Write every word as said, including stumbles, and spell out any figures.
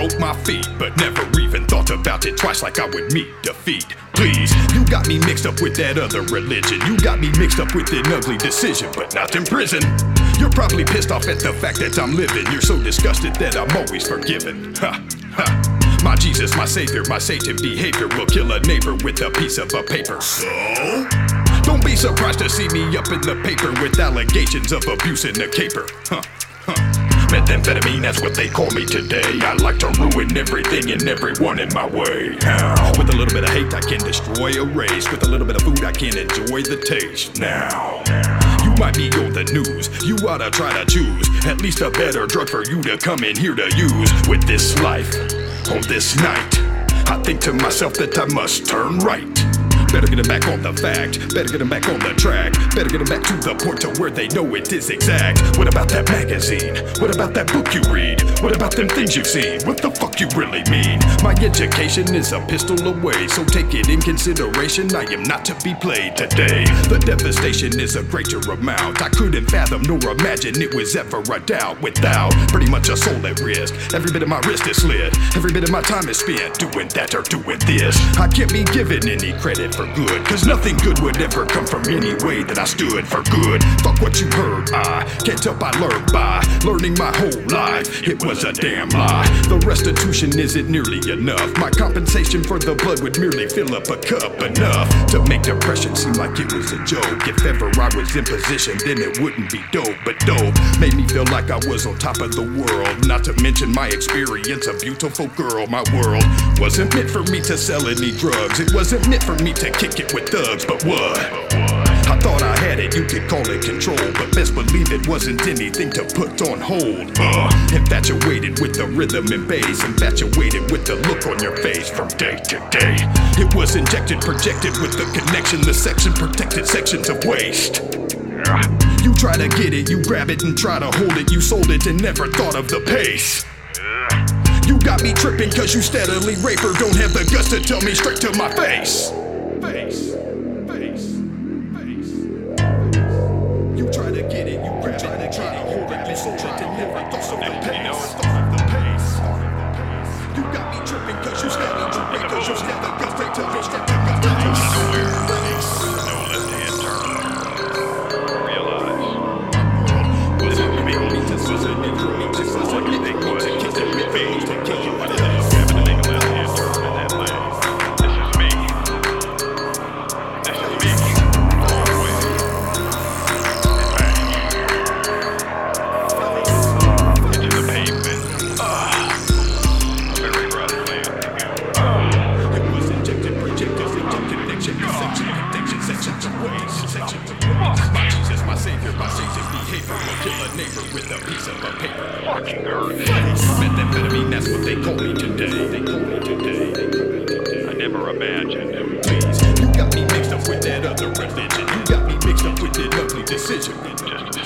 broke my feet, but never even thought about it twice like I would meet defeat. Please, you got me mixed up with that other religion. You got me mixed up with an ugly decision, but not in prison. You're probably pissed off at the fact that I'm living. You're so disgusted that I'm always forgiven. Ha, ha. My Jesus, my Savior, my Satan behavior will kill a neighbor with a piece of a paper. So? Don't be surprised to see me up in the paper with allegations of abuse in the caper. Huh, huh. Methamphetamine, that's what they call me today. I like to ruin everything and everyone in my way. Now, with a little bit of hate, I can destroy a race. With a little bit of food, I can enjoy the taste. Now, you might be on the news. You oughta try to choose at least a better drug for you to come in here to use. With this life, on this night, I think to myself that I must turn right. Better get them back on the fact, better get them back on the track, better get them back to the point to where they know it is exact. What about that magazine? What about that book you read? What about them things you've seen? What the fuck you really mean? My education is a pistol away, so take it in consideration, I am not to be played today. The devastation is a greater amount, I couldn't fathom nor imagine it was ever a doubt. Without pretty much a soul at risk, every bit of my wrist is slit, every bit of my time is spent doing that or doing this. I can't be given any credit for good, cause nothing good would ever come from any way that I stood for good. Fuck what you heard, I can't help I learned by learning my whole life. It was a damn lie. The restitution isn't nearly enough. My compensation for the blood would merely fill up a cup, enough to make depression seem like it was a joke. If ever I was in position, then it wouldn't be dope. But dope made me feel like I was on top of the world. Not to mention my experience, a beautiful girl. My world wasn't meant for me to sell any drugs. It wasn't meant for me to kick it with thugs, but what? I thought I had it, you could call it control, but best believe it wasn't anything to put on hold. Uh, infatuated with the rhythm and bass, infatuated with the look on your face from day to day. It was injected, projected with the connection, the section protected sections of waste. You try to get it, you grab it and try to hold it, you sold it and never thought of the pace. You got me tripping cause you steadily rape her, don't have the guts to tell me straight to my face. Face, face, face. You try to get it, you grab it, and try to hold it, you sold it and never thought of the pace. You got me tripping cause you steady tripping cause you have the guts to tell me straight to my face. No left-hand turn. Realize. This is me. This is a new for me. This is like you think was. This is me. To kick you with it. Having to make a left-hand turn in that lane. This is me. This is me. All the way. Into the pavement. Ah. Very rough land to go. It was injected, projected, injected, connection, section, connection, sections of ways, sections of ways. My Jesus, my Savior, my Satan's behavior will kill a neighbor with a piece of a paper. Fucking earth. Methamphetamine, that's what they call me today. They call me today. I never imagined. Please, you got me mixed up with that other religion. You got me mixed up with that ugly decision. Just